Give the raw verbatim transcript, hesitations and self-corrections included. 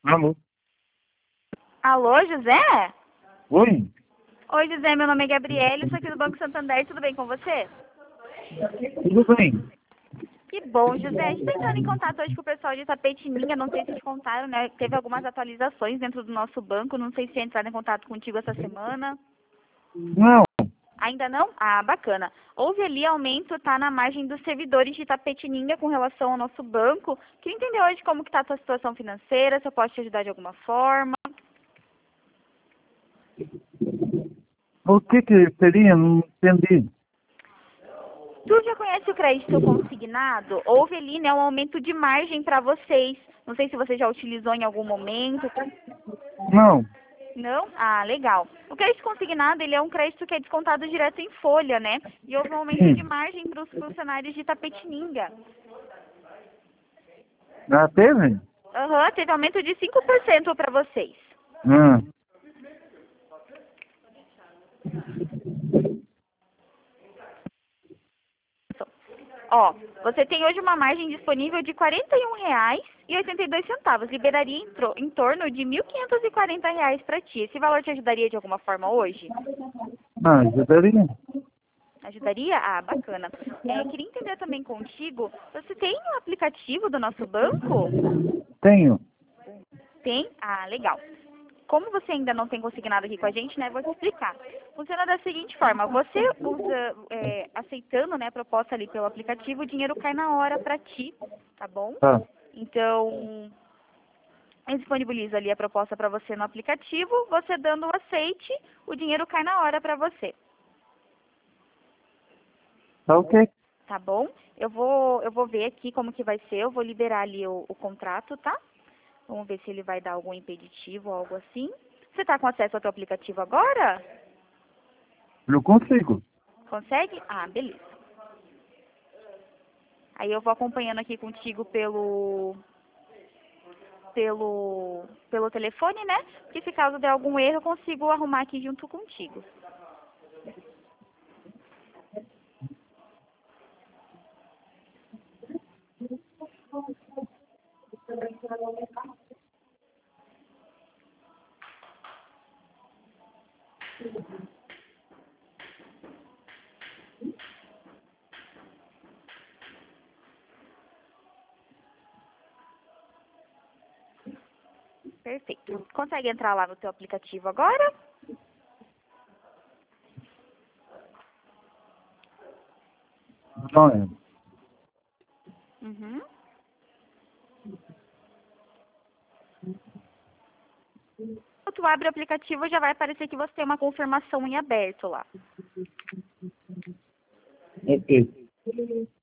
Alô? Alô, José? Oi? Oi, José, meu nome é Gabriele, sou aqui do Banco Santander, tudo bem com você? Tudo bem? Que bom, José. A gente está entrando em contato hoje com o pessoal de Itapetininga, não sei se te contaram, né? Teve algumas atualizações dentro do nosso banco, não sei se entraram em contato contigo essa semana. Não. Ainda não? Ah, bacana. Houve ali aumento, tá, na margem dos servidores de Itapetininga com relação ao nosso banco. Queria entender hoje como que tá a tua situação financeira, se eu posso te ajudar de alguma forma. O que que seria? Não entendi. Tu já conhece o crédito consignado? Houve ali, né, um aumento de margem para vocês. Não sei se você já utilizou em algum momento. Não. Não? Ah, legal. O crédito consignado, ele é um crédito que é descontado direto em folha, né? E houve um aumento de Sim. margem para os funcionários de Itapetininga. Ah, teve? Aham, teve aumento de cinco por cento para vocês. Ah. Ó, você tem hoje uma margem disponível de quarenta e um reais e oitenta e dois centavos. Liberaria em, tro- em torno de mil quinhentos e quarenta reais para ti. Esse valor te ajudaria de alguma forma hoje? Ah, ajudaria. Ajudaria? Ah, bacana. É, queria entender também contigo, você tem um aplicativo do nosso banco? Tenho. Tem? Ah, legal. Como você ainda não tem consignado aqui com a gente, né, vou te explicar. Funciona da seguinte forma, você usa, é, aceitando, né, a proposta ali pelo aplicativo, o dinheiro cai na hora para ti, tá bom? Tá. Então, eu disponibilizo ali a proposta para você no aplicativo, você dando o aceite, o dinheiro cai na hora para você. Tá ok. Tá bom? Eu vou, eu vou ver aqui como que vai ser, eu vou liberar ali o, o contrato, tá? Vamos ver se ele vai dar algum impeditivo ou algo assim. Você tá com acesso ao teu aplicativo agora? Eu consigo. Consegue? Ah, beleza. Aí eu vou acompanhando aqui contigo pelo pelo pelo telefone, né? Que se caso der algum erro, eu consigo arrumar aqui junto contigo. Perfeito. Consegue entrar lá no teu aplicativo agora? Não é. Uhum. Quando tu abre o aplicativo, já vai aparecer que você tem uma confirmação em aberto lá. Ok.